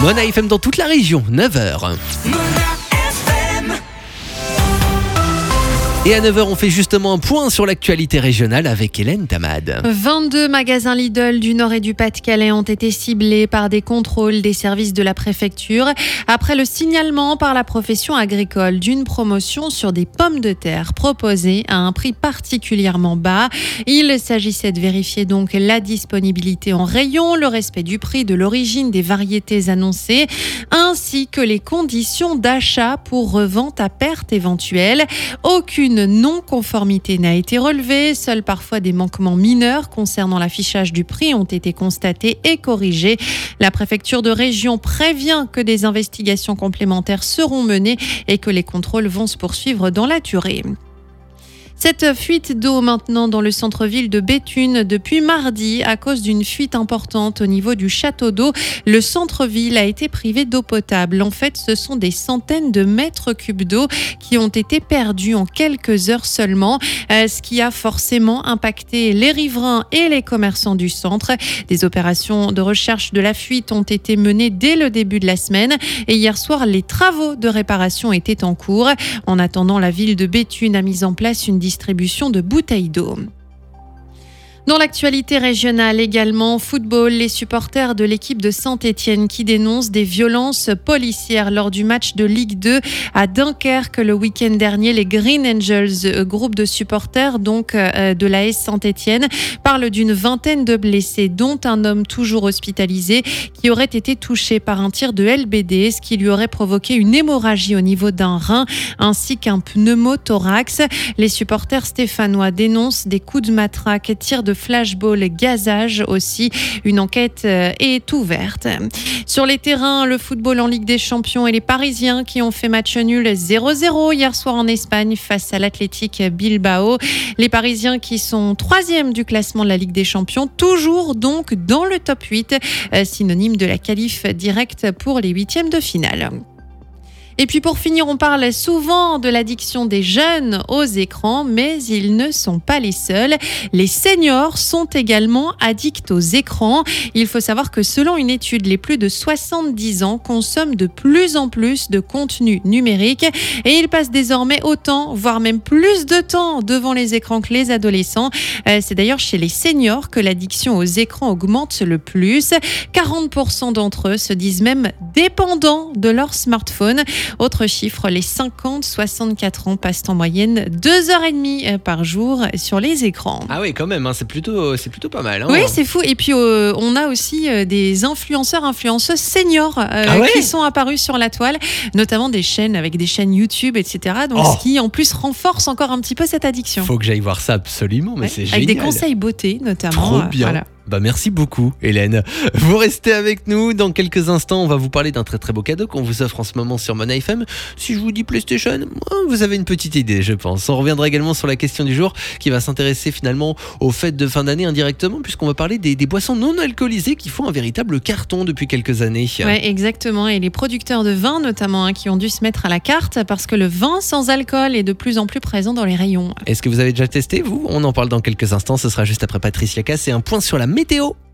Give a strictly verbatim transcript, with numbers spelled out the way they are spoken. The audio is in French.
Mona F M dans toute la région, neuf heures. Et à neuf heures, on fait justement un point sur l'actualité régionale avec Hélène Tamad. vingt-deux magasins Lidl du Nord et du Pas-de-Calais ont été ciblés par des contrôles des services de la préfecture après le signalement par la profession agricole d'une promotion sur des pommes de terre proposées à un prix particulièrement bas. Il s'agissait de vérifier donc la disponibilité en rayon, le respect du prix, de l'origine des variétés annoncées, ainsi que les conditions d'achat pour revente à perte éventuelle. Aucune non-conformité n'a été relevée, seuls parfois des manquements mineurs concernant l'affichage du prix ont été constatés et corrigés. La préfecture de région prévient que des investigations complémentaires seront menées et que les contrôles vont se poursuivre dans la durée. Cette fuite d'eau maintenant dans le centre-ville de Béthune depuis mardi à cause d'une fuite importante au niveau du château d'eau. Le centre-ville a été privé d'eau potable. En fait, ce sont des centaines de mètres cubes d'eau qui ont été perdus en quelques heures seulement, ce qui a forcément impacté les riverains et les commerçants du centre. Des opérations de recherche de la fuite ont été menées dès le début de la semaine et hier soir, les travaux de réparation étaient en cours. En attendant, la ville de Béthune a mis en place une distribution de bouteilles d'eau. Dans l'actualité régionale également, football, les supporters de l'équipe de Saint-Étienne qui dénoncent des violences policières lors du match de Ligue deux à Dunkerque le week-end dernier. Les Green Angels, groupe de supporters donc de l'A S Saint-Étienne, parlent d'une vingtaine de blessés, dont un homme toujours hospitalisé qui aurait été touché par un tir de L B D, ce qui lui aurait provoqué une hémorragie au niveau d'un rein ainsi qu'un pneumothorax. Les supporters stéphanois dénoncent des coups de matraque, tirs de flashball, gazage aussi. Une enquête est ouverte. Sur les terrains, le football en Ligue des Champions et les Parisiens qui ont fait match nul zéro zéro hier soir en Espagne face à l'Athletic Bilbao. Les Parisiens qui sont troisième du classement de la Ligue des Champions, toujours donc dans le top huit, synonyme de la qualif directe pour les huitièmes de finale. Et puis pour finir, on parle souvent de l'addiction des jeunes aux écrans, mais ils ne sont pas les seuls. Les seniors sont également addicts aux écrans. Il faut savoir que selon une étude, les plus de soixante-dix ans consomment de plus en plus de contenu numérique et ils passent désormais autant, voire même plus de temps devant les écrans que les adolescents. C'est d'ailleurs chez les seniors que l'addiction aux écrans augmente le plus. quarante pour cent d'entre eux se disent même dépendants de leur smartphone. Autre chiffre, les cinquante à soixante-quatre ans passent en moyenne deux heures trente par jour sur les écrans. Ah oui, quand même, hein, c'est, plutôt, c'est plutôt pas mal. Hein. Oui, c'est fou. Et puis, euh, on a aussi euh, des influenceurs, influenceuses seniors euh, ah ouais qui sont apparus sur la toile, notamment des chaînes avec des chaînes YouTube, et cetera. Donc, oh. ce qui, en plus, renforce encore un petit peu cette addiction. Faut que j'aille voir ça absolument, mais ouais, c'est avec génial. Avec des conseils beauté, notamment. Trop bien. Voilà. Bah merci beaucoup Hélène. Vous restez avec nous. Dans quelques instants, on va vous parler d'un très très beau cadeau qu'on vous offre en ce moment sur Mona F M. Si je vous dis PlayStation, vous avez une petite idée, je pense. On reviendra également sur la question du jour qui va s'intéresser finalement aux fêtes de fin d'année indirectement, puisqu'on va parler des, des boissons non alcoolisées qui font un véritable carton depuis quelques années. Oui, exactement. Et les producteurs de vin notamment hein, qui ont dû se mettre à la carte parce que le vin sans alcool est de plus en plus présent dans les rayons. Est-ce que vous avez déjà testé, vous ? On en parle dans quelques instants. Ce sera juste après Patricia Cass et un point sur la météo.